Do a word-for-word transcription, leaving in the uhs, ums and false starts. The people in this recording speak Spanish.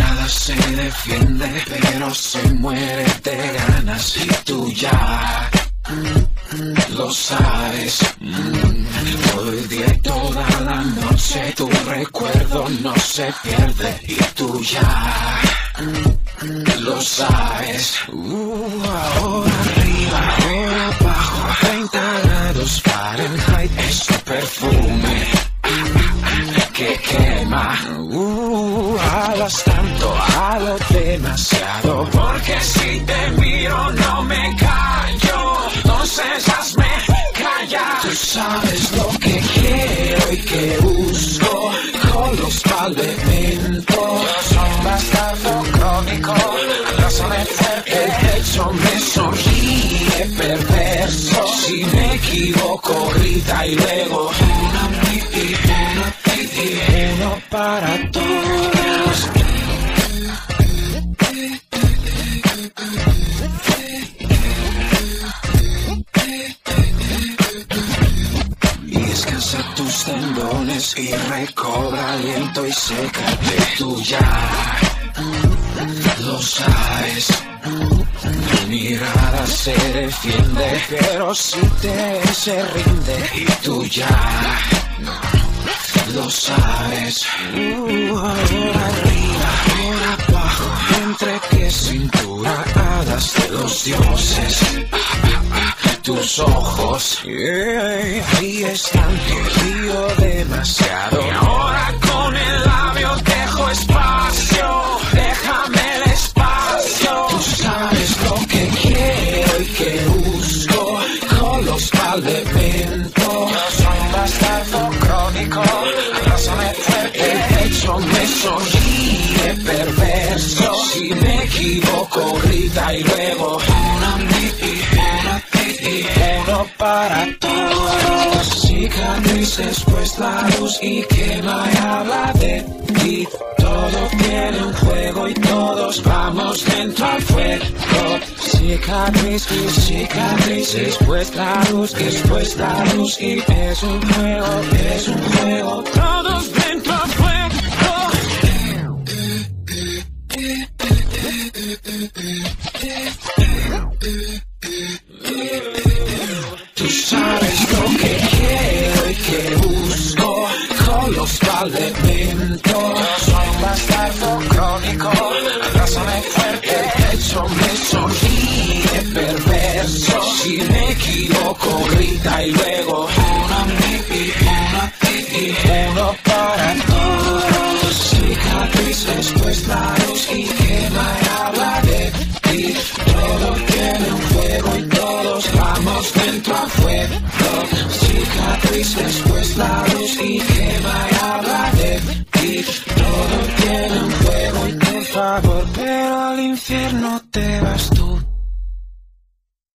mirada se defiende, pero se muere de ganas y tú ya mm, mm, lo sabes. Mm, todo el día y toda la noche tu recuerdo no se pierde y tú ya mm, mm, lo sabes. Uh, ahora arriba, ahora abajo, treinta grados Fahrenheit es tu perfume que quema. Uh, alas tanto, a lo demasiado, porque si te miro no me callo, entonces hazme callar. Tú sabes lo que quiero y que busco con los elementos. Son bastardo crónico, abrázame fuerte, el pecho me sonríe perverso. Si me equivoco grita y luego una pipi, una pipi, uno para todos. Y descansa tus tendones y recobra aliento y sécate. Tú ya lo sabes. Tu mirada se defiende, pero si te se rinde y tú ya lo sabes. Uh, ahora arriba, ahora abajo, entre pies, cintura, alas de los dioses. Tus ojos, yeah, ahí están, te río demasiado. Y ahora con el labio dejo espacio, déjame el espacio. Tú sabes lo que quiero y que busco con los elementos. Soy un bastardo crónico, abrázame fuerte, el pecho me sonríe perverso. Si me equivoco grita y luego una pipi, una pipi, uno para todos. Cicatrices pues la luz y quema y habla de ti. Todo tiene un juego y todos vamos dentro al fuego. Cicatrices, cicatrices, pues la luz, después la luz y es un juego, es un juego. Todos dentro al fuego. Tú sabes lo que quiero y que busco con los elementos. Soy un bastardo crónico, abrázame fuerte, el pecho me sonríe perverso. Si me equivoco grita y luego una pipi, una pipi, uno para todos. Cicatrices pues la luz y quema y habla de ti. Todo tiene un fuego y todos vamos dentro al fuego. Cicatrices pues la luz y